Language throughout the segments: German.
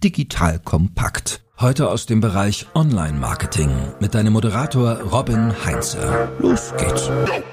Digital kompakt. Heute aus dem Bereich Online-Marketing mit deinem Moderator Robin Heinze. Los geht's.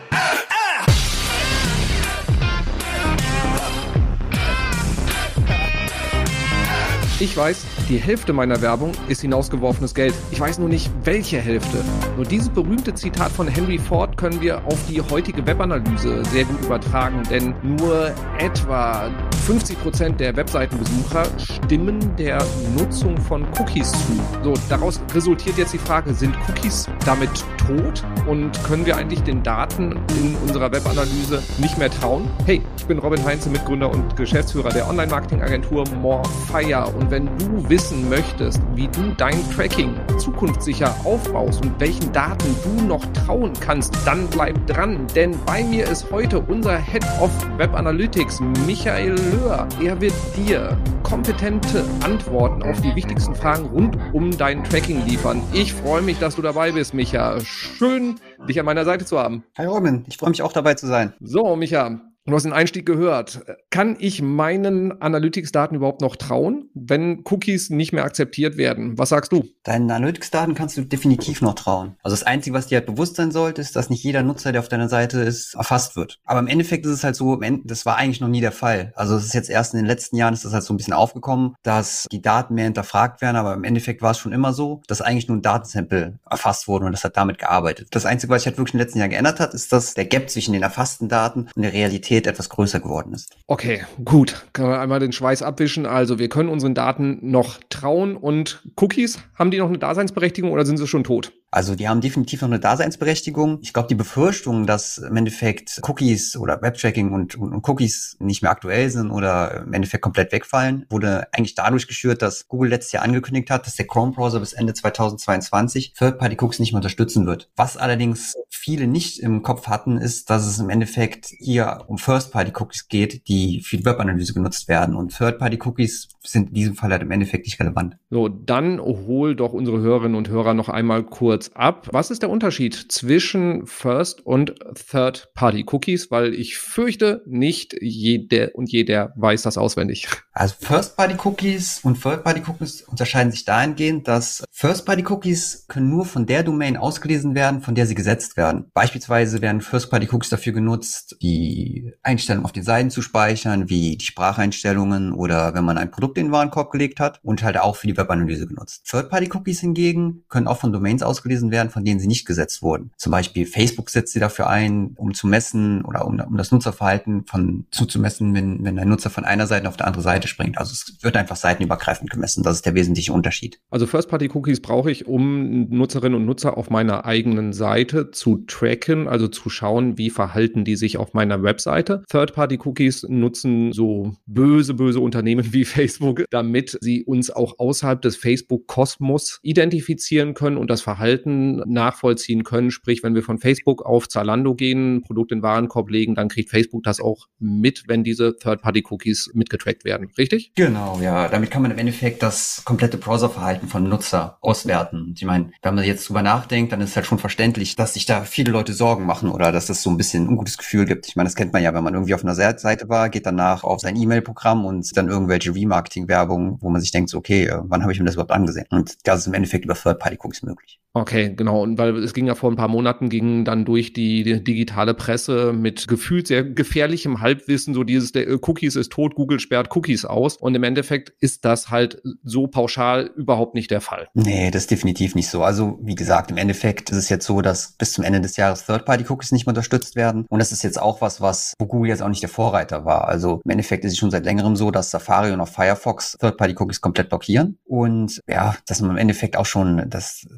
Ich weiß, die Hälfte meiner Werbung ist hinausgeworfenes Geld. Ich weiß nur nicht, welche Hälfte. Nur dieses berühmte Zitat von Henry Ford können wir auf die heutige Webanalyse sehr gut übertragen, denn nur etwa 50% der Webseitenbesucher stimmen der Nutzung von Cookies zu. So, daraus resultiert jetzt die Frage, sind Cookies damit tot und können wir eigentlich den Daten in unserer Webanalyse nicht mehr trauen? Hey, ich bin Robin Heinze, Mitgründer und Geschäftsführer der Online-Marketing-Agentur Morefire. Und wenn du wissen möchtest, wie du dein Tracking zukunftssicher aufbaust und welchen Daten du noch trauen kannst, dann bleib dran, denn bei mir ist heute unser Head of Web Analytics, Michael Löhr. Er wird dir kompetente Antworten auf die wichtigsten Fragen rund um dein Tracking liefern. Ich freue mich, dass du dabei bist, Micha. Schön, dich an meiner Seite zu haben. Hi Robin, ich freue mich auch dabei zu sein. So, Micha. Du hast den Einstieg gehört. Kann ich meinen Analytics-Daten überhaupt noch trauen, wenn Cookies nicht mehr akzeptiert werden? Was sagst du? Deinen Analytics-Daten kannst du definitiv noch trauen. Also das Einzige, was dir halt bewusst sein sollte, ist, dass nicht jeder Nutzer, der auf deiner Seite ist, erfasst wird. Aber im Endeffekt ist es halt so, das war eigentlich noch nie der Fall. Also es ist jetzt erst in den letzten Jahren ist das halt so ein bisschen aufgekommen, dass die Daten mehr hinterfragt werden, aber im Endeffekt war es schon immer so, dass eigentlich nur ein Datensample erfasst wurde und das hat damit gearbeitet. Das Einzige, was sich halt wirklich im letzten Jahr geändert hat, ist, dass der Gap zwischen den erfassten Daten und der Realität etwas größer geworden ist. Okay, gut. Können wir einmal den Schweiß abwischen. Also wir können unseren Daten noch trauen und Cookies, haben die noch eine Daseinsberechtigung oder sind sie schon tot? Also die haben definitiv noch eine Daseinsberechtigung. Ich glaube, die Befürchtung, dass im Endeffekt Cookies oder Webtracking und Cookies nicht mehr aktuell sind oder im Endeffekt komplett wegfallen, wurde eigentlich dadurch geschürt, dass Google letztes Jahr angekündigt hat, dass der Chrome-Browser bis Ende 2022 Third-Party-Cookies nicht mehr unterstützen wird. Was allerdings viele nicht im Kopf hatten, ist, dass es im Endeffekt hier um First-Party-Cookies geht, die für die Webanalyse genutzt werden. Und Third-Party-Cookies sind in diesem Fall halt im Endeffekt nicht relevant. So, dann hol doch unsere Hörerinnen und Hörer noch einmal kurz ab. Was ist der Unterschied zwischen First- und Third-Party-Cookies? Weil ich fürchte, nicht jeder und jeder weiß das auswendig. Also First-Party-Cookies und Third-Party-Cookies unterscheiden sich dahingehend, dass First-Party-Cookies können nur von der Domain ausgelesen werden, von der sie gesetzt werden. Beispielsweise werden First-Party-Cookies dafür genutzt, die Einstellungen auf den Seiten zu speichern, wie die Spracheinstellungen oder wenn man ein Produkt in den Warenkorb gelegt hat und halt auch für die Webanalyse genutzt. Third-Party-Cookies hingegen können auch von Domains ausgelesen werden, von denen sie nicht gesetzt wurden. Zum Beispiel Facebook setzt sie dafür ein, um zu messen oder um das Nutzerverhalten zuzumessen, wenn ein Nutzer von einer Seite auf die andere Seite springt. Also es wird einfach seitenübergreifend gemessen. Das ist der wesentliche Unterschied. Also First-Party-Cookies brauche ich, um Nutzerinnen und Nutzer auf meiner eigenen Seite zu tracken, also zu schauen, wie verhalten die sich auf meiner Webseite. Third-Party-Cookies nutzen so böse Unternehmen wie Facebook, damit sie uns auch außerhalb des Facebook-Kosmos identifizieren können und das Verhalten nachvollziehen können. Sprich, wenn wir von Facebook auf Zalando gehen, Produkt in den Warenkorb legen, dann kriegt Facebook das auch mit, wenn diese Third-Party-Cookies mitgetrackt werden. Richtig? Genau, ja. Damit kann man im Endeffekt das komplette Browserverhalten von Nutzer auswerten. Ich meine, wenn man jetzt drüber nachdenkt, dann ist es halt schon verständlich, dass sich da viele Leute Sorgen machen oder dass es so ein bisschen ein ungutes Gefühl gibt. Ich meine, das kennt man ja, wenn man irgendwie auf einer Seite war, geht danach auf sein E-Mail-Programm und dann irgendwelche Remarketing-Werbung, wo man sich denkt, so, okay, wann habe ich mir das überhaupt angesehen? Und das ist im Endeffekt über Third-Party-Cookies möglich. Okay, genau. Und weil es ging ja vor ein paar Monaten, ging dann durch die digitale Presse mit gefühlt sehr gefährlichem Halbwissen, so dieses, der Cookies ist tot, Google sperrt Cookies aus. Und im Endeffekt ist das halt so pauschal überhaupt nicht der Fall. Nee, das ist definitiv nicht so. Also wie gesagt, im Endeffekt ist es jetzt so, dass bis zum Ende des Jahres Third-Party-Cookies nicht mehr unterstützt werden. Und das ist jetzt auch wo Google jetzt auch nicht der Vorreiter war. Also im Endeffekt ist es schon seit längerem so, dass Safari und auch Firefox Third-Party-Cookies komplett blockieren. Und ja, dass man im Endeffekt auch schon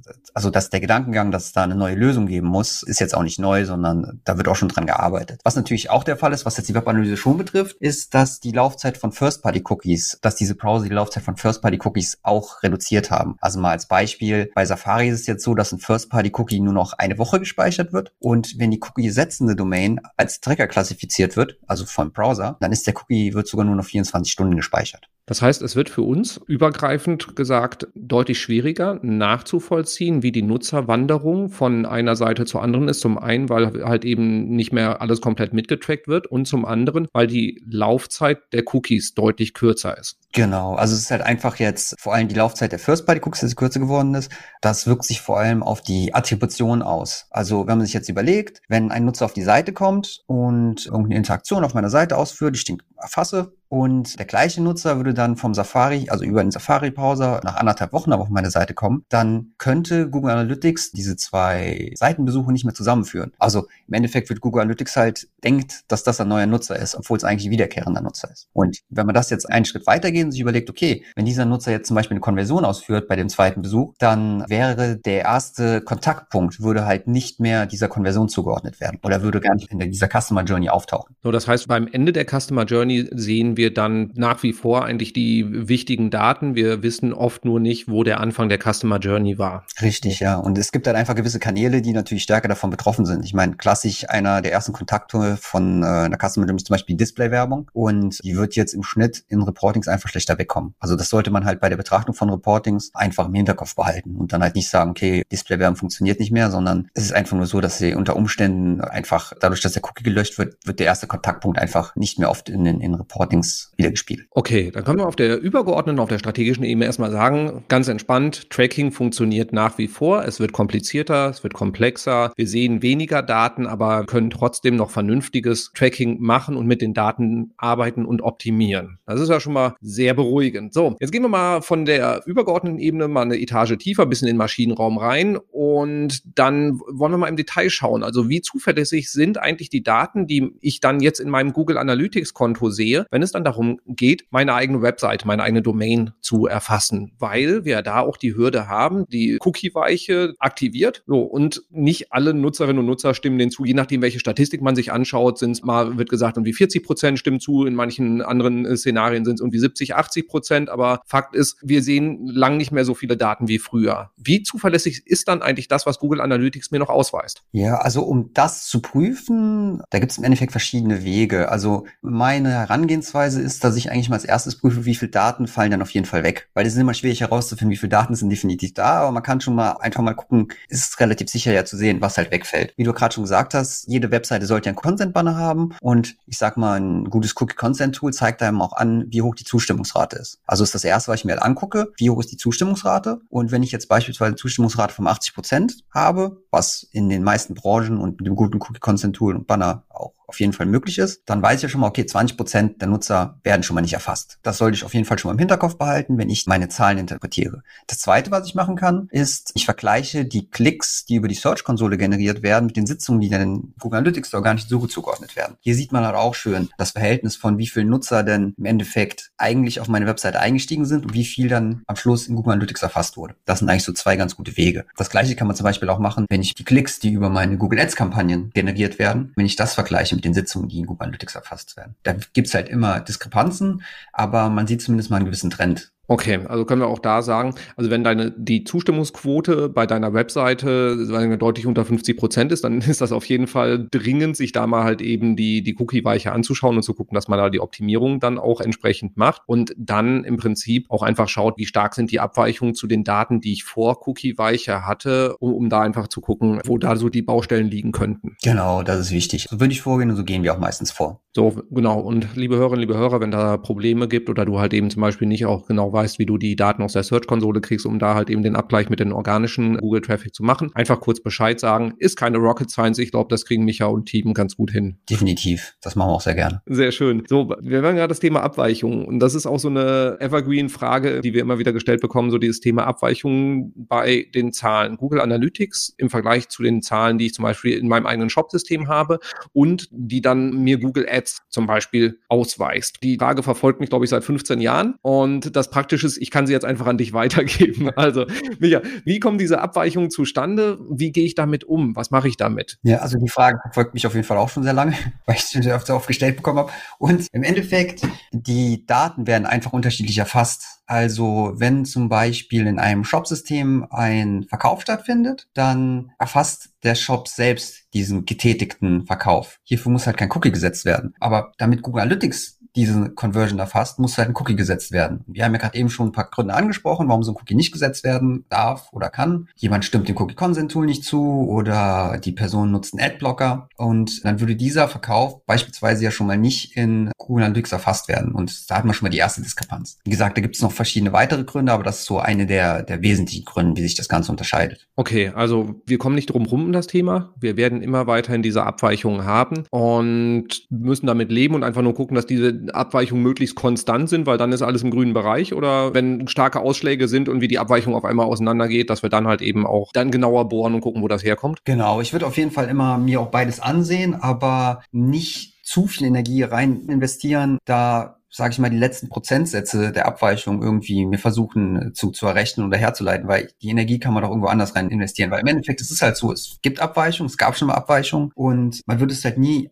dass der Gedankengang, dass es da eine neue Lösung geben muss, ist jetzt auch nicht neu, sondern da wird auch schon dran gearbeitet. Was natürlich auch der Fall ist, was jetzt die Webanalyse schon betrifft, ist, dass die Laufzeit von First-Party-Cookies, dass diese Browser die Laufzeit von First-Party-Cookies auch reduziert haben. Also mal als Beispiel, bei Safari ist es jetzt so, dass ein First-Party-Cookie nur noch eine Woche gespeichert wird und wenn die Cookie-setzende Domain als Tracker klassifiziert wird, also vom Browser, dann ist der Cookie, wird sogar nur noch 24 Stunden gespeichert. Das heißt, es wird für uns übergreifend gesagt deutlich schwieriger nachzuvollziehen, wie die Nutzerwanderung von einer Seite zur anderen ist. Zum einen, weil halt eben nicht mehr alles komplett mitgetrackt wird und zum anderen, weil die Laufzeit der Cookies deutlich kürzer ist. Genau, also es ist halt einfach jetzt vor allem die Laufzeit der First-Party-Cookies, dass sie kürzer geworden ist. Das wirkt sich vor allem auf die Attribution aus. Also wenn man sich jetzt überlegt, wenn ein Nutzer auf die Seite kommt und irgendeine Interaktion auf meiner Seite ausführt, die ich den erfasse, und der gleiche Nutzer würde dann vom Safari, also über den Safari-Browser, nach 1,5 Wochen aber auf meine Seite kommen, dann könnte Google Analytics diese 2 Seitenbesuche nicht mehr zusammenführen. Also im Endeffekt wird Google Analytics halt denkt, dass das ein neuer Nutzer ist, obwohl es eigentlich ein wiederkehrender Nutzer ist. Und wenn man das jetzt einen Schritt weitergeht und sich überlegt, okay, wenn dieser Nutzer jetzt zum Beispiel eine Konversion ausführt bei dem zweiten Besuch, dann wäre der erste Kontaktpunkt, würde halt nicht mehr dieser Konversion zugeordnet werden oder würde gar nicht in dieser Customer Journey auftauchen. So, das heißt, beim Ende der Customer Journey sehen wir dann nach wie vor eigentlich die wichtigen Daten. Wir wissen oft nur nicht, wo der Anfang der Customer Journey war. Richtig, ja. Und es gibt halt einfach gewisse Kanäle, die natürlich stärker davon betroffen sind. Ich meine, klassisch einer der ersten Kontakte von einer Customer Journey ist zum Beispiel Display-Werbung und die wird jetzt im Schnitt in Reportings einfach schlechter wegkommen. Also das sollte man halt bei der Betrachtung von Reportings einfach im Hinterkopf behalten und dann halt nicht sagen, okay, Display-Werbung funktioniert nicht mehr, sondern es ist einfach nur so, dass sie unter Umständen einfach, dadurch, dass der Cookie gelöscht wird, wird der erste Kontaktpunkt einfach nicht mehr oft in Reportings wiedergespiegelt. Okay, dann können wir auf der übergeordneten, auf der strategischen Ebene erstmal sagen, ganz entspannt, Tracking funktioniert nach wie vor. Es wird komplizierter, es wird komplexer. Wir sehen weniger Daten, aber können trotzdem noch vernünftiges Tracking machen und mit den Daten arbeiten und optimieren. Das ist ja schon mal sehr beruhigend. So, jetzt gehen wir mal von der übergeordneten Ebene mal eine Etage tiefer, ein bisschen in den Maschinenraum rein und dann wollen wir mal im Detail schauen. Also wie zuverlässig sind eigentlich die Daten, die ich dann jetzt in meinem Google Analytics Konto sehe, wenn es dann darum geht, meine eigene Webseite, meine eigene Domain zu erfassen, weil wir da auch die Hürde haben, die Cookie-Weiche aktiviert. So, und nicht alle Nutzerinnen und Nutzer stimmen denen zu, je nachdem, welche Statistik man sich anschaut, sind es mal, wird gesagt, irgendwie 40% stimmen zu, in manchen anderen Szenarien sind es irgendwie 70-80%, aber Fakt ist, wir sehen lang nicht mehr so viele Daten wie früher. Wie zuverlässig ist dann eigentlich das, was Google Analytics mir noch ausweist? Ja, also um das zu prüfen, da gibt es im Endeffekt verschiedene Wege. Also meine Herangehensweise ist, dass ich eigentlich mal als erstes prüfe, wie viele Daten fallen dann auf jeden Fall weg. Weil es ist immer schwierig herauszufinden, wie viele Daten sind definitiv da, aber man kann schon mal einfach mal gucken, ist es relativ sicher ja zu sehen, was halt wegfällt. Wie du gerade schon gesagt hast, jede Webseite sollte ja einen Consent-Banner haben und ich sag mal, ein gutes Cookie-Consent-Tool zeigt einem auch an, wie hoch die Zustimmungsrate ist. Also ist das erste, was ich mir halt angucke, wie hoch ist die Zustimmungsrate und wenn ich jetzt beispielsweise eine Zustimmungsrate von 80% habe, was in den meisten Branchen und mit dem guten Cookie-Consent-Tool und Banner auch auf jeden Fall möglich ist, dann weiß ich ja schon mal, okay, 20% der Nutzer werden schon mal nicht erfasst. Das sollte ich auf jeden Fall schon mal im Hinterkopf behalten, wenn ich meine Zahlen interpretiere. Das zweite, was ich machen kann, ist, ich vergleiche die Klicks, die über die Search-Konsole generiert werden, mit den Sitzungen, die dann in Google Analytics Store gar nicht so gut zugeordnet werden. Hier sieht man halt auch schön das Verhältnis von wie viele Nutzer denn im Endeffekt eigentlich auf meine Webseite eingestiegen sind und wie viel dann am Schluss in Google Analytics erfasst wurde. Das sind eigentlich so 2 ganz gute Wege. Das gleiche kann man zum Beispiel auch machen, wenn ich die Klicks, die über meine Google Ads-Kampagnen generiert werden, wenn ich das vergleiche mit den Sitzungen, die in Google Analytics erfasst werden. Da gibt's halt immer Diskrepanzen, aber man sieht zumindest mal einen gewissen Trend. Okay, also können wir auch da sagen, also wenn die Zustimmungsquote bei deiner Webseite deutlich unter 50% ist, dann ist das auf jeden Fall dringend, sich da mal halt eben die Cookie-Weiche anzuschauen und zu gucken, dass man da die Optimierung dann auch entsprechend macht und dann im Prinzip auch einfach schaut, wie stark sind die Abweichungen zu den Daten, die ich vor Cookie-Weiche hatte, um da einfach zu gucken, wo da so die Baustellen liegen könnten. Genau, das ist wichtig. So würde ich vorgehen und so gehen wir auch meistens vor. So, genau. Und liebe Hörerinnen, liebe Hörer, wenn da Probleme gibt oder du halt eben zum Beispiel nicht auch genau weißt, wie du die Daten aus der Search-Konsole kriegst, um da halt eben den Abgleich mit den organischen Google-Traffic zu machen, einfach kurz Bescheid sagen. Ist keine Rocket Science. Ich glaube, das kriegen Micha und Team ganz gut hin. Definitiv. Das machen wir auch sehr gerne. Sehr schön. So, wir haben gerade das Thema Abweichung. Und das ist auch so eine Evergreen-Frage, die wir immer wieder gestellt bekommen, so dieses Thema Abweichung bei den Zahlen. Google Analytics im Vergleich zu den Zahlen, die ich zum Beispiel in meinem eigenen Shop-System habe und die dann mir Google Ads zum Beispiel ausweist. Die Frage verfolgt mich, glaube ich, seit 15 Jahren. Und das Praktische ist, ich kann sie jetzt einfach an dich weitergeben. Also, Micha, wie kommen diese Abweichungen zustande? Wie gehe ich damit um? Was mache ich damit? Ja, also die Frage verfolgt mich auf jeden Fall auch schon sehr lange, weil ich sie sehr oft gestellt bekommen habe. Und im Endeffekt, die Daten werden einfach unterschiedlich erfasst. Also wenn zum Beispiel in einem Shop-System ein Verkauf stattfindet, dann erfasst der Shop selbst diesen getätigten Verkauf. Hierfür muss halt kein Cookie gesetzt werden. Aber damit Google Analytics diese Conversion erfasst, muss halt ein Cookie gesetzt werden. Wir haben ja gerade eben schon ein paar Gründe angesprochen, warum so ein Cookie nicht gesetzt werden darf oder kann. Jemand stimmt dem Cookie-Consent-Tool nicht zu oder die Person nutzt einen Adblocker und dann würde dieser Verkauf beispielsweise ja schon mal nicht in Google Analytics erfasst werden. Und da hat man schon mal die erste Diskrepanz. Wie gesagt, da gibt es noch verschiedene weitere Gründe, aber das ist so eine der wesentlichen Gründe, wie sich das Ganze unterscheidet. Okay, also wir kommen nicht drum rum um das Thema. Wir werden immer weiterhin diese Abweichungen haben und müssen damit leben und einfach nur gucken, dass diese Abweichungen möglichst konstant sind, weil dann ist alles im grünen Bereich. Oder wenn starke Ausschläge sind und wie die Abweichung auf einmal auseinandergeht, dass wir dann halt eben auch dann genauer bohren und gucken, wo das herkommt. Genau, ich würde auf jeden Fall immer mir auch beides ansehen, aber nicht zu viel Energie rein investieren, da sage ich mal, die letzten Prozentsätze der Abweichung irgendwie mir versuchen zu errechnen oder herzuleiten, weil die Energie kann man doch irgendwo anders rein investieren, weil im Endeffekt es ist halt so, es gibt Abweichungen, es gab schon mal Abweichungen und man würde es halt nie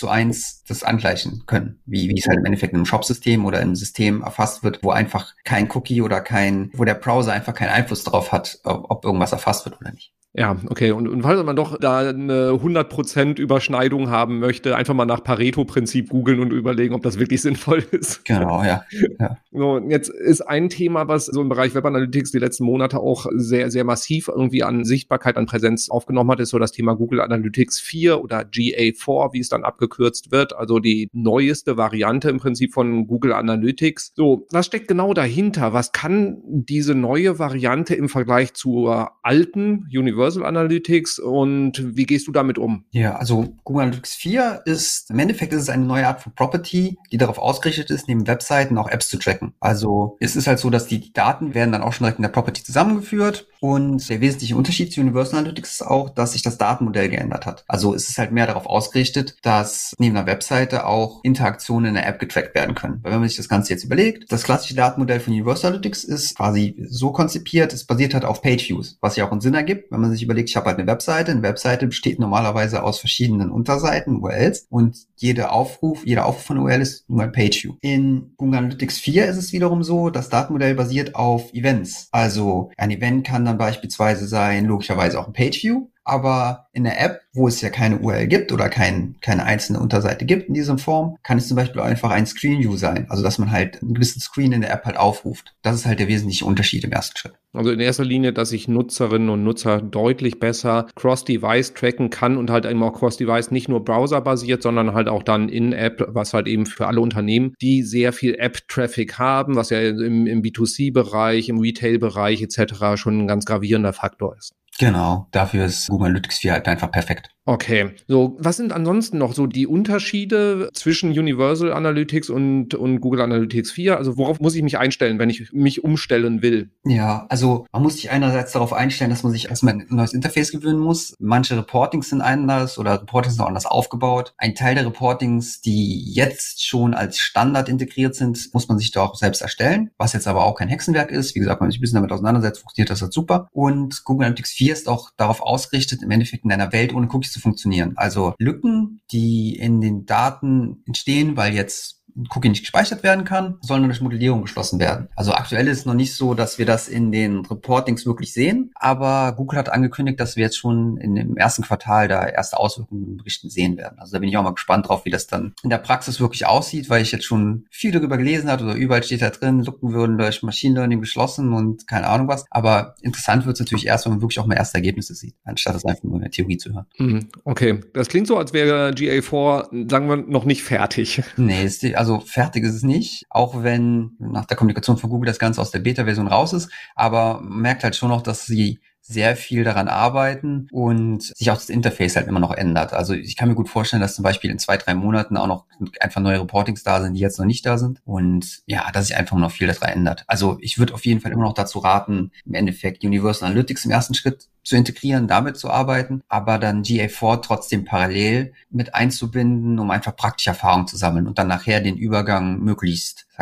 1:1 das angleichen können, wie es halt im Endeffekt in einem Shop-System oder im System erfasst wird, wo einfach kein Cookie oder wo der Browser einfach keinen Einfluss darauf hat, ob irgendwas erfasst wird oder nicht. Ja, okay. Und falls man doch da eine 100% Überschneidung haben möchte, einfach mal nach Pareto-Prinzip googeln und überlegen, ob das wirklich sinnvoll ist. Genau, ja. So, jetzt ist ein Thema, was so im Bereich Web Analytics die letzten Monate auch sehr, sehr massiv irgendwie an Sichtbarkeit, an Präsenz aufgenommen hat, ist so das Thema Google Analytics 4 oder GA4, wie es dann abgekürzt wird. Also die neueste Variante im Prinzip von Google Analytics. So, was steckt genau dahinter? Was kann diese neue Variante im Vergleich zur alten Universal Analytics und wie gehst du damit um? Ja, also Google Analytics 4 im Endeffekt ist es eine neue Art von Property, die darauf ausgerichtet ist, neben Webseiten auch Apps zu tracken. Also es ist halt so, dass die Daten werden dann auch schon direkt in der Property zusammengeführt und der wesentliche Unterschied zu Universal Analytics ist auch, dass sich das Datenmodell geändert hat. Also es ist halt mehr darauf ausgerichtet, dass neben einer Webseite auch Interaktionen in der App getrackt werden können. Weil wenn man sich das Ganze jetzt überlegt, das klassische Datenmodell von Universal Analytics ist quasi so konzipiert, es basiert halt auf Page-Views, was ja auch einen Sinn ergibt, wenn man sich überlegt, ich habe halt eine Webseite besteht normalerweise aus verschiedenen Unterseiten, URLs und jeder Aufruf von URL ist nur ein Pageview. In Google Analytics 4 ist es wiederum so, das Datenmodell basiert auf Events. Also ein Event kann dann beispielsweise sein, logischerweise auch ein Pageview, aber in der App, wo es ja keine URL gibt oder keine einzelne Unterseite gibt in dieser Form, kann es zum Beispiel einfach ein Screen-View sein. Also dass man halt einen gewissen Screen in der App halt aufruft. Das ist halt der wesentliche Unterschied im ersten Schritt. Also in erster Linie, dass ich Nutzerinnen und Nutzer deutlich besser Cross-Device tracken kann und halt eben auch Cross-Device nicht nur browserbasiert, sondern halt auch dann in-App, was halt eben für alle Unternehmen, die sehr viel App-Traffic haben, was ja im B2C-Bereich, im Retail-Bereich etc. schon ein ganz gravierender Faktor ist. Genau, dafür ist Google Analytics 4 halt einfach perfekt. Okay, so was sind ansonsten noch so die Unterschiede zwischen Universal Analytics und Google Analytics 4? Also worauf muss ich mich einstellen, wenn ich mich umstellen will? Ja, also man muss sich einerseits darauf einstellen, dass man sich erstmal ein neues Interface gewöhnen muss. Manche Reportings sind anders oder Reportings sind auch anders aufgebaut. Ein Teil der Reportings, die jetzt schon als Standard integriert sind, muss man sich da auch selbst erstellen, was jetzt aber auch kein Hexenwerk ist. Wie gesagt, wenn man sich ein bisschen damit auseinandersetzt, funktioniert das halt super. Und Google Analytics 4 ist auch darauf ausgerichtet, im Endeffekt in einer Welt ohne Cookies zu funktionieren. Also Lücken, die in den Daten entstehen, weil jetzt ein Cookie nicht gespeichert werden kann, sollen durch Modellierung geschlossen werden. Also aktuell ist es noch nicht so, dass wir das in den Reportings wirklich sehen, aber Google hat angekündigt, dass wir jetzt schon in dem ersten Quartal da erste Auswirkungen in Berichten sehen werden. Also da bin ich auch mal gespannt drauf, wie das dann in der Praxis wirklich aussieht, weil ich jetzt schon viel darüber gelesen habe oder überall steht da drin, Lücken würden durch Machine Learning geschlossen und keine Ahnung was. Aber interessant wird es natürlich erst, wenn man wirklich auch mal erste Ergebnisse sieht, anstatt es einfach nur in der Theorie zu hören. Okay, das klingt so, als wäre GA4, sagen wir, noch nicht fertig. Nee, also fertig ist es nicht, auch wenn nach der Kommunikation von Google das Ganze aus der Beta-Version raus ist, aber man merkt halt schon noch, dass sie sehr viel daran arbeiten und sich auch das Interface halt immer noch ändert. Also ich kann mir gut vorstellen, dass zum Beispiel in 2-3 Monaten auch noch einfach neue Reportings da sind, die jetzt noch nicht da sind und ja, dass sich einfach noch viel daran ändert. Also ich würde auf jeden Fall immer noch dazu raten, im Endeffekt Universal Analytics im ersten Schritt zu integrieren, damit zu arbeiten, aber dann GA4 trotzdem parallel mit einzubinden, um einfach praktische Erfahrung zu sammeln und dann nachher den Übergang möglichst,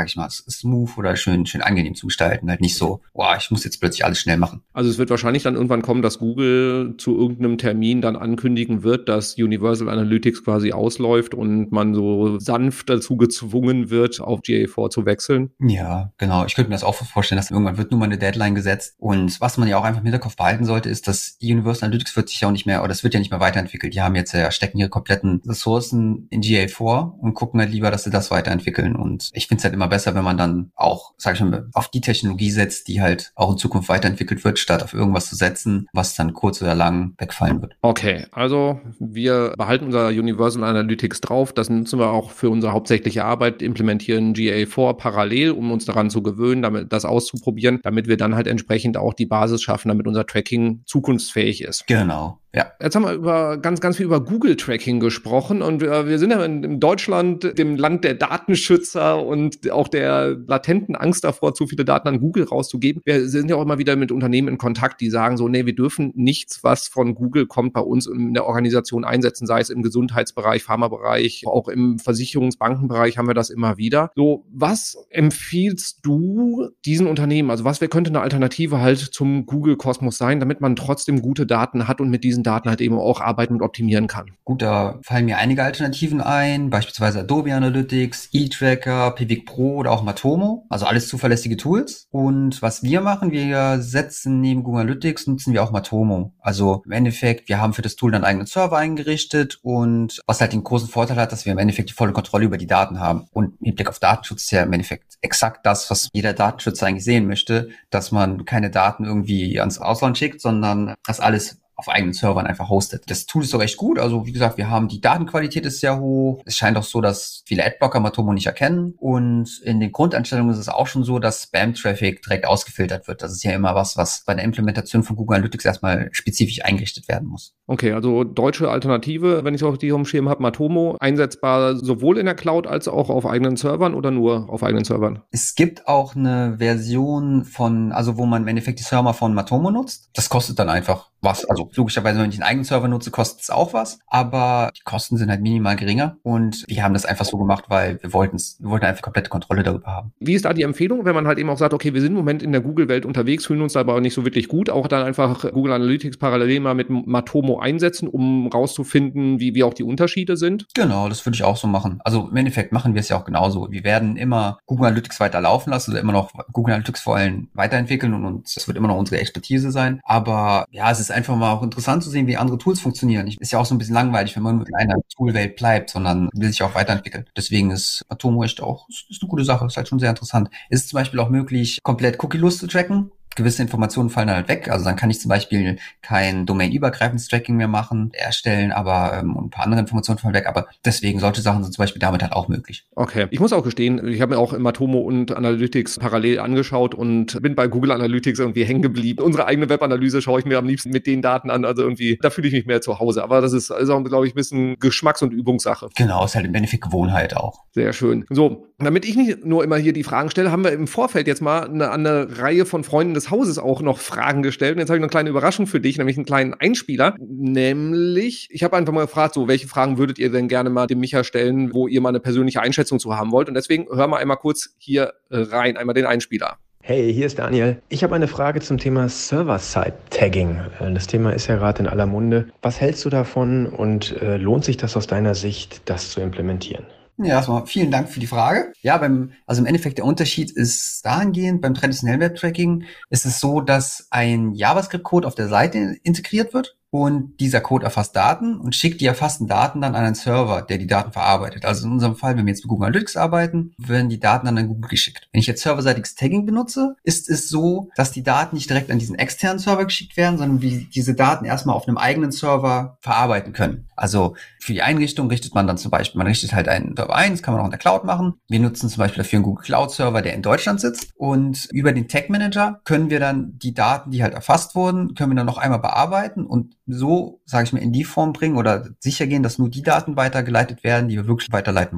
sag ich mal, smooth oder schön angenehm zu gestalten. Halt nicht so, wow, ich muss jetzt plötzlich alles schnell machen. Also es wird wahrscheinlich dann irgendwann kommen, dass Google zu irgendeinem Termin dann ankündigen wird, dass Universal Analytics quasi ausläuft und man so sanft dazu gezwungen wird, auf GA4 zu wechseln. Ja, genau. Ich könnte mir das auch vorstellen, dass irgendwann wird nur mal eine Deadline gesetzt. Und was man ja auch einfach im Hinterkopf behalten sollte, ist, dass Universal Analytics wird sich ja auch nicht mehr, oder das wird ja nicht mehr weiterentwickelt. Die haben jetzt stecken ihre kompletten Ressourcen in GA4 und gucken halt lieber, dass sie das weiterentwickeln. Und ich finde es halt immer besser, wenn man dann auch, sag ich mal, auf die Technologie setzt, die halt auch in Zukunft weiterentwickelt wird, statt auf irgendwas zu setzen, was dann kurz oder lang wegfallen wird. Okay, also wir behalten unser Universal Analytics drauf. Das nutzen wir auch für unsere hauptsächliche Arbeit, implementieren GA4 parallel, um uns daran zu gewöhnen, damit das auszuprobieren, damit wir dann halt entsprechend auch die Basis schaffen, damit unser Tracking zukunftsfähig ist. Genau. Ja. Jetzt haben wir ganz viel über Google-Tracking gesprochen und wir sind ja in Deutschland, dem Land der Datenschützer und auch der latenten Angst davor, zu viele Daten an Google rauszugeben. Wir sind ja auch immer wieder mit Unternehmen in Kontakt, die sagen so, nee, wir dürfen nichts, was von Google kommt, bei uns in der Organisation einsetzen, sei es im Gesundheitsbereich, Pharmabereich, auch im Versicherungsbankenbereich haben wir das immer wieder. So, was empfiehlst du diesen Unternehmen? Also was könnte eine Alternative halt zum Google-Kosmos sein, damit man trotzdem gute Daten hat und mit diesen Daten halt eben auch arbeiten und optimieren kann? Gut, da fallen mir einige Alternativen ein, beispielsweise Adobe Analytics, eTracker, Pivik Pro oder auch Matomo, also alles zuverlässige Tools. Und was wir machen, wir setzen neben Google Analytics, nutzen wir auch Matomo. Also im Endeffekt, wir haben für das Tool dann einen eigenen Server eingerichtet und was halt den großen Vorteil hat, dass wir im Endeffekt die volle Kontrolle über die Daten haben. Und im Blick auf Datenschutz ist ja im Endeffekt exakt das, was jeder Datenschützer eigentlich sehen möchte, dass man keine Daten irgendwie ans Ausland schickt, sondern dass alles auf eigenen Servern einfach hostet. Das Tool ist doch recht gut. Also wie gesagt, wir haben die Datenqualität ist sehr hoch. Es scheint auch so, dass viele Adblocker Matomo nicht erkennen. Und in den Grundeinstellungen ist es auch schon so, dass Spam-Traffic direkt ausgefiltert wird. Das ist ja immer was bei der Implementation von Google Analytics erstmal spezifisch eingerichtet werden muss. Okay, also deutsche Alternative, wenn ich es auch die auf dem Schirm habe, Matomo, einsetzbar sowohl in der Cloud als auch auf eigenen Servern oder nur auf eigenen Servern? Es gibt auch eine Version wo man im Endeffekt die Server von Matomo nutzt. Das kostet dann einfach was. Also logischerweise, wenn ich einen eigenen Server nutze, kostet es auch was, aber die Kosten sind halt minimal geringer und wir haben das einfach so gemacht, weil wir wollten einfach komplette Kontrolle darüber haben. Wie ist da die Empfehlung, wenn man halt eben auch sagt, okay, wir sind im Moment in der Google-Welt unterwegs, fühlen uns aber nicht so wirklich gut, auch dann einfach Google Analytics parallel mal mit Matomo einsetzen, um rauszufinden, wie auch die Unterschiede sind? Genau, das würde ich auch so machen. Also im Endeffekt machen wir es ja auch genauso. Wir werden immer Google Analytics weiter laufen lassen, also immer noch Google Analytics vor allem weiterentwickeln und es wird immer noch unsere Expertise sein. Aber ja, es ist einfach mal auch interessant zu sehen, wie andere Tools funktionieren. Ist ja auch so ein bisschen langweilig, wenn man nur in einer Toolwelt bleibt, sondern will sich auch weiterentwickeln. Deswegen ist Matomo echt auch, ist eine gute Sache, ist halt schon sehr interessant. Ist zum Beispiel auch möglich, komplett Cookie-Lust zu tracken. Gewisse Informationen fallen halt weg. Also dann kann ich zum Beispiel kein domainübergreifendes Tracking mehr erstellen, aber ein paar andere Informationen fallen weg. Aber deswegen solche Sachen sind zum Beispiel damit halt auch möglich. Okay. Ich muss auch gestehen, ich habe mir auch Matomo und Analytics parallel angeschaut und bin bei Google Analytics irgendwie hängen geblieben. Unsere eigene Webanalyse schaue ich mir am liebsten mit den Daten an. Also irgendwie, da fühle ich mich mehr zu Hause. Aber das ist auch, glaube ich, ein bisschen Geschmacks- und Übungssache. Genau, ist halt im Endeffekt Gewohnheit auch. Sehr schön. So, damit ich nicht nur immer hier die Fragen stelle, haben wir im Vorfeld jetzt mal eine Reihe von Freunden des Hauses auch noch Fragen gestellt. Und jetzt habe ich noch eine kleine Überraschung für dich, nämlich einen kleinen Einspieler. Nämlich, ich habe einfach mal gefragt, so, welche Fragen würdet ihr denn gerne mal dem Micha stellen, wo ihr mal eine persönliche Einschätzung zu haben wollt? Und deswegen hören wir einmal kurz hier rein, einmal den Einspieler. Hey, hier ist Daniel. Ich habe eine Frage zum Thema Server-Side-Tagging. Das Thema ist ja gerade in aller Munde. Was hältst du davon und lohnt sich das aus deiner Sicht, das zu implementieren? Ja, erstmal vielen Dank für die Frage. Ja, im Endeffekt der Unterschied ist dahingehend, beim traditionellen Webtracking ist es so, dass ein JavaScript-Code auf der Seite integriert wird. Und dieser Code erfasst Daten und schickt die erfassten Daten dann an einen Server, der die Daten verarbeitet. Also in unserem Fall, wenn wir jetzt mit Google Analytics arbeiten, werden die Daten dann an Google geschickt. Wenn ich jetzt serverseitiges Tagging benutze, ist es so, dass die Daten nicht direkt an diesen externen Server geschickt werden, sondern wir diese Daten erstmal auf einem eigenen Server verarbeiten können. Also für die Einrichtung richtet man dann zum Beispiel, man richtet halt einen Server ein, das kann man auch in der Cloud machen. Wir nutzen zum Beispiel dafür einen Google Cloud Server, der in Deutschland sitzt. Und über den Tag Manager können wir dann die Daten, die halt erfasst wurden, können wir dann noch einmal bearbeiten und so, sage ich mal, in die Form bringen oder sicher gehen, dass nur die Daten weitergeleitet werden, die wir wirklich weiterleiten wollen.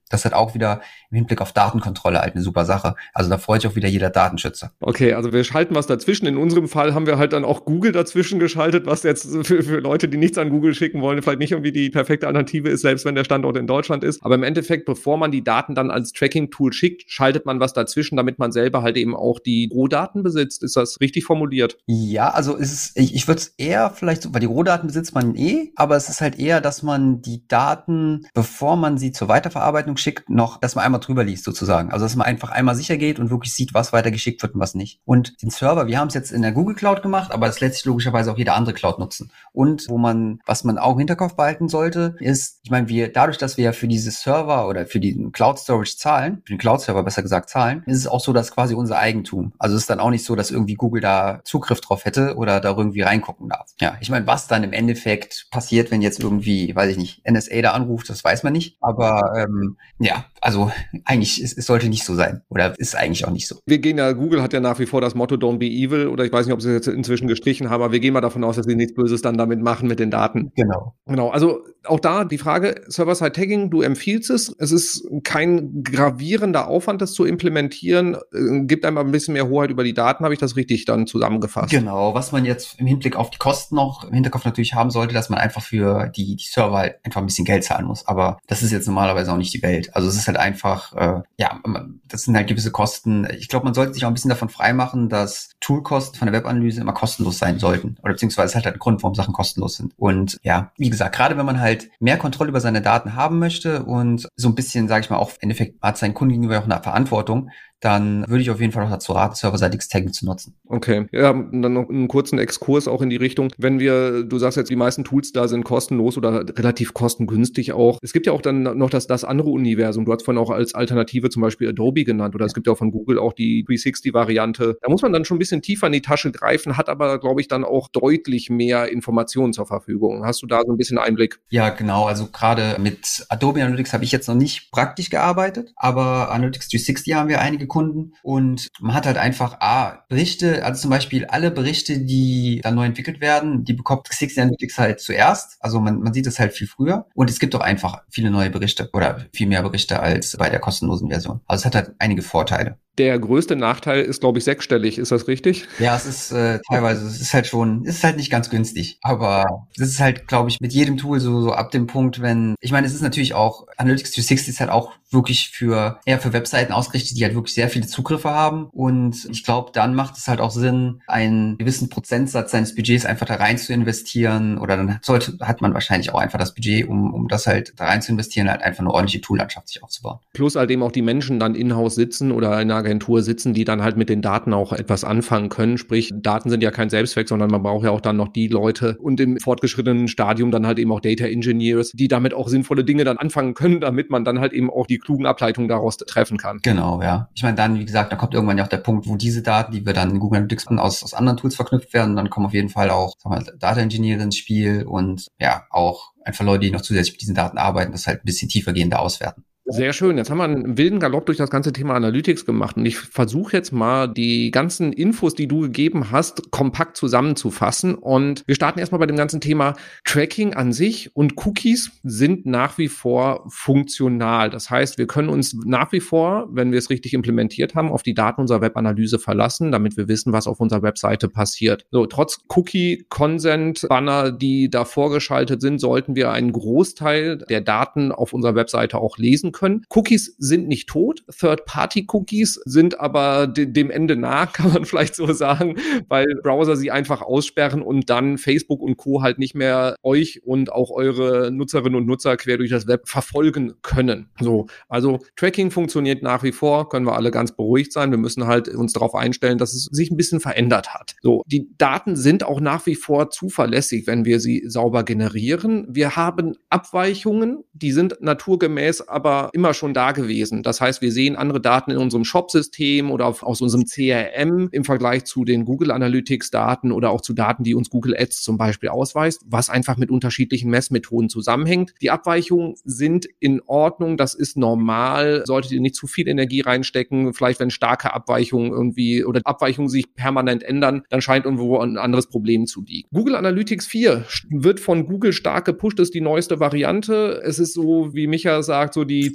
Das hat auch wieder im Hinblick auf Datenkontrolle halt eine super Sache. Also da freut sich auch wieder jeder Datenschützer. Okay, also wir schalten was dazwischen. In unserem Fall haben wir halt dann auch Google dazwischen geschaltet, was jetzt für Leute, die nichts an Google schicken wollen, vielleicht nicht irgendwie die perfekte Alternative ist, selbst wenn der Standort in Deutschland ist. Aber im Endeffekt, bevor man die Daten dann als Tracking-Tool schickt, schaltet man was dazwischen, damit man selber halt eben auch die Rohdaten besitzt. Ist das richtig formuliert? Ja, also ich würde es eher vielleicht so, weil die Rohdaten besitzt man aber es ist halt eher, dass man die Daten, bevor man sie zur Weiterverarbeitung schickt, noch, dass man einmal drüber liest sozusagen. Also dass man einfach einmal sicher geht und wirklich sieht, was weitergeschickt wird und was nicht. Und den Server, wir haben es jetzt in der Google Cloud gemacht, aber das lässt sich logischerweise auch jede andere Cloud nutzen. Und was man auch im Hinterkopf behalten sollte, ist, ich meine, dadurch, dass wir ja für diese Server oder für den Cloud Storage zahlen, für den Cloud Server besser gesagt zahlen, ist es auch so, dass quasi unser Eigentum. Also es ist dann auch nicht so, dass irgendwie Google da Zugriff drauf hätte oder da irgendwie reingucken darf. Ja, ich meine, was dann im Endeffekt passiert, wenn jetzt irgendwie, weiß ich nicht, NSA da anruft, das weiß man nicht. Aber ja, also eigentlich, es sollte nicht so sein. Oder ist eigentlich auch nicht so. Google hat ja nach wie vor das Motto Don't be evil, oder ich weiß nicht, ob sie es jetzt inzwischen gestrichen haben, aber wir gehen mal davon aus, dass sie nichts Böses dann damit machen mit den Daten. Genau. Also auch da die Frage, Server-Side-Tagging, du empfiehlst es. Es ist kein gravierender Aufwand, das zu implementieren. Gibt einem ein bisschen mehr Hoheit über die Daten, habe ich das richtig dann zusammengefasst? Genau, was man jetzt im Hinblick auf die Kosten noch im Hinterkopf natürlich haben sollte, dass man einfach für die Server halt einfach ein bisschen Geld zahlen muss. Aber das ist jetzt normalerweise auch nicht die Welt. Also es ist halt einfach, das sind halt gewisse Kosten. Ich glaube, man sollte sich auch ein bisschen davon freimachen, dass Toolkosten von der Webanalyse immer kostenlos sein sollten. Oder beziehungsweise es ist halt ein Grund, warum Sachen kostenlos sind. Und ja, wie gesagt, gerade wenn man halt mehr Kontrolle über seine Daten haben möchte und so ein bisschen, sage ich mal, auch im Endeffekt hat seinen Kunden gegenüber auch eine Verantwortung, dann würde ich auf jeden Fall auch dazu raten, serverseitiges Tagging zu nutzen. Okay, ja, dann noch einen kurzen Exkurs auch in die Richtung. Du sagst jetzt, die meisten Tools da sind kostenlos oder relativ kostengünstig auch. Es gibt ja auch dann noch das andere Universum. Du hast vorhin auch als Alternative zum Beispiel Adobe genannt oder es gibt ja auch von Google auch die 360-Variante. Da muss man dann schon ein bisschen tiefer in die Tasche greifen, hat aber, glaube ich, dann auch deutlich mehr Informationen zur Verfügung. Hast du da so ein bisschen Einblick? Ja, genau. Also gerade mit Adobe Analytics habe ich jetzt noch nicht praktisch gearbeitet, aber Analytics 360 haben wir einige Kunden und man hat halt einfach Berichte, also zum Beispiel alle Berichte, die dann neu entwickelt werden, die bekommt 360 Analytics halt zuerst, also man sieht es halt viel früher und es gibt auch einfach viele neue Berichte oder viel mehr Berichte als bei der kostenlosen Version. Also es hat halt einige Vorteile. Der größte Nachteil ist, glaube ich, sechsstellig. Ist das richtig? Ja, es ist teilweise, es ist halt nicht ganz günstig. Aber das ist halt, glaube ich, mit jedem Tool so ab dem Punkt, ich meine, es ist natürlich auch, Analytics 360 ist halt auch wirklich eher für Webseiten ausgerichtet, die halt wirklich sehr viele Zugriffe haben. Und ich glaube, dann macht es halt auch Sinn, einen gewissen Prozentsatz seines Budgets einfach da rein zu investieren. Oder dann hat man wahrscheinlich auch einfach das Budget, um das halt da rein zu investieren, halt einfach eine ordentliche Toollandschaft sich aufzubauen. Plus halt eben auch die Menschen dann in-house sitzen oder in einer Agentur sitzen, die dann halt mit den Daten auch etwas anfangen können. Sprich, Daten sind ja kein Selbstzweck, sondern man braucht ja auch dann noch die Leute und im fortgeschrittenen Stadium dann halt eben auch Data Engineers, die damit auch sinnvolle Dinge dann anfangen können, damit man dann halt eben auch die klugen Ableitungen daraus treffen kann. Genau, ja. Ich meine, dann, wie gesagt, da kommt irgendwann ja auch der Punkt, wo diese Daten, die wir dann in Google Analytics aus anderen Tools verknüpft werden, dann kommen auf jeden Fall auch Data Engineers ins Spiel und ja, auch einfach Leute, die noch zusätzlich mit diesen Daten arbeiten, das halt ein bisschen tiefergehender auswerten. Sehr schön. Jetzt haben wir einen wilden Galopp durch das ganze Thema Analytics gemacht und ich versuche jetzt mal die ganzen Infos, die du gegeben hast, kompakt zusammenzufassen und wir starten erstmal bei dem ganzen Thema Tracking an sich und Cookies sind nach wie vor funktional. Das heißt, wir können uns nach wie vor, wenn wir es richtig implementiert haben, auf die Daten unserer Webanalyse verlassen, damit wir wissen, was auf unserer Webseite passiert. So, trotz Cookie-Consent-Banner, die da vorgeschaltet sind, sollten wir einen Großteil der Daten auf unserer Webseite auch lesen können. Cookies sind nicht tot, Third-Party-Cookies sind aber dem Ende nah, kann man vielleicht so sagen, weil Browser sie einfach aussperren und dann Facebook und Co. halt nicht mehr euch und auch eure Nutzerinnen und Nutzer quer durch das Web verfolgen können. So, also Tracking funktioniert nach wie vor, können wir alle ganz beruhigt sein. Wir müssen halt uns darauf einstellen, dass es sich ein bisschen verändert hat. So, die Daten sind auch nach wie vor zuverlässig, wenn wir sie sauber generieren. Wir haben Abweichungen, die sind naturgemäß aber immer schon da gewesen. Das heißt, wir sehen andere Daten in unserem Shop-System oder aus unserem CRM im Vergleich zu den Google Analytics-Daten oder auch zu Daten, die uns Google Ads zum Beispiel ausweist, was einfach mit unterschiedlichen Messmethoden zusammenhängt. Die Abweichungen sind in Ordnung, das ist normal, solltet ihr nicht zu viel Energie reinstecken. Vielleicht, wenn starke Abweichungen irgendwie oder Abweichungen sich permanent ändern, dann scheint irgendwo ein anderes Problem zu liegen. Google Analytics 4 wird von Google stark gepusht, ist die neueste Variante. Es ist so, wie Micha sagt, so die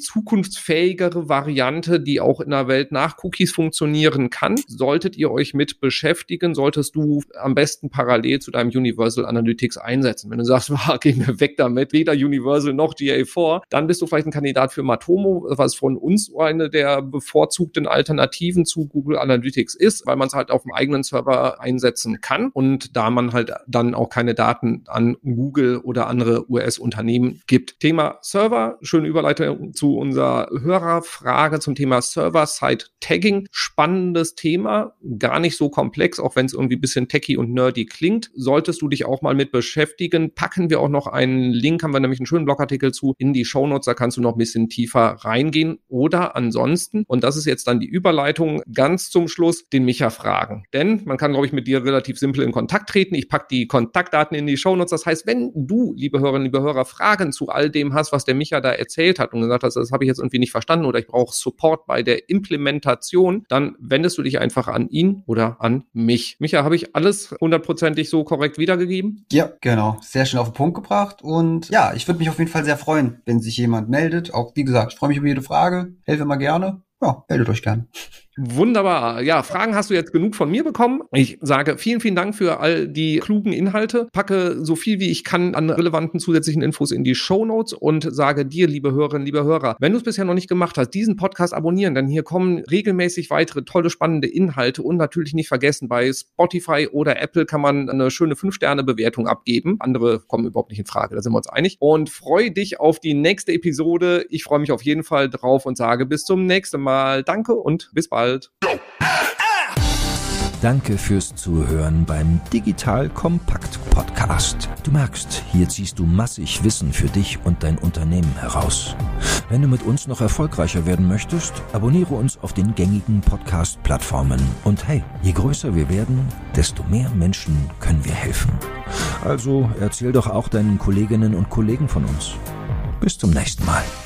zukunftsfähigere Variante, die auch in der Welt nach Cookies funktionieren kann. Solltet ihr euch mit beschäftigen, solltest du am besten parallel zu deinem Universal Analytics einsetzen. Wenn du sagst, gehen wir weg damit, weder Universal noch GA4, dann bist du vielleicht ein Kandidat für Matomo, was von uns eine der bevorzugten Alternativen zu Google Analytics ist, weil man es halt auf dem eigenen Server einsetzen kann und da man halt dann auch keine Daten an Google oder andere US-Unternehmen gibt. Thema Server, schöne Überleitung zu unserer Hörerfrage zum Thema Server-Side-Tagging. Spannendes Thema, gar nicht so komplex, auch wenn es irgendwie ein bisschen techy und nerdy klingt. Solltest du dich auch mal mit beschäftigen, packen wir auch noch einen Link, haben wir nämlich einen schönen Blogartikel zu, in die Shownotes, da kannst du noch ein bisschen tiefer reingehen. Oder ansonsten, und das ist jetzt dann die Überleitung, ganz zum Schluss den Micha fragen. Denn man kann, glaube ich, mit dir relativ simpel in Kontakt treten. Ich packe die Kontaktdaten in die Shownotes. Das heißt, wenn du, liebe Hörerinnen, liebe Hörer, Fragen zu all dem hast, was der Micha da erzählt hat und gesagt hast, das habe ich jetzt irgendwie nicht verstanden oder ich brauche Support bei der Implementation, dann wendest du dich einfach an ihn oder an mich. Micha, habe ich alles 100%ig so korrekt wiedergegeben? Ja, genau. Sehr schön auf den Punkt gebracht. Und ja, ich würde mich auf jeden Fall sehr freuen, wenn sich jemand meldet. Auch wie gesagt, ich freue mich über jede Frage. Helfe immer gerne. Ja, meldet euch gern. Wunderbar. Ja, Fragen hast du jetzt genug von mir bekommen. Ich sage vielen, vielen Dank für all die klugen Inhalte. Packe so viel wie ich kann an relevanten zusätzlichen Infos in die Shownotes und sage dir, liebe Hörerinnen, liebe Hörer, wenn du es bisher noch nicht gemacht hast, diesen Podcast abonnieren, denn hier kommen regelmäßig weitere tolle, spannende Inhalte und natürlich nicht vergessen, bei Spotify oder Apple kann man eine schöne 5-Sterne-Bewertung abgeben. Andere kommen überhaupt nicht in Frage, da sind wir uns einig. Und freue dich auf die nächste Episode. Ich freue mich auf jeden Fall drauf und sage bis zum nächsten Mal. Danke und bis bald. Danke fürs Zuhören beim Digital Kompakt Podcast. Du merkst, hier ziehst du massig Wissen für dich und dein Unternehmen heraus. Wenn du mit uns noch erfolgreicher werden möchtest, abonniere uns auf den gängigen Podcast-Plattformen. Und hey, je größer wir werden, desto mehr Menschen können wir helfen. Also erzähl doch auch deinen Kolleginnen und Kollegen von uns. Bis zum nächsten Mal.